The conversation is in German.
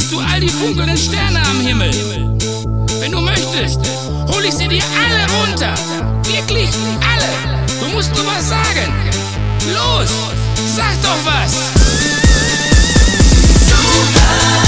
siehst du all die funkelnden Sterne am Himmel. Wenn du möchtest, hol ich sie dir alle runter. Wirklich alle. Du musst nur was sagen. Los, sag doch was. Super.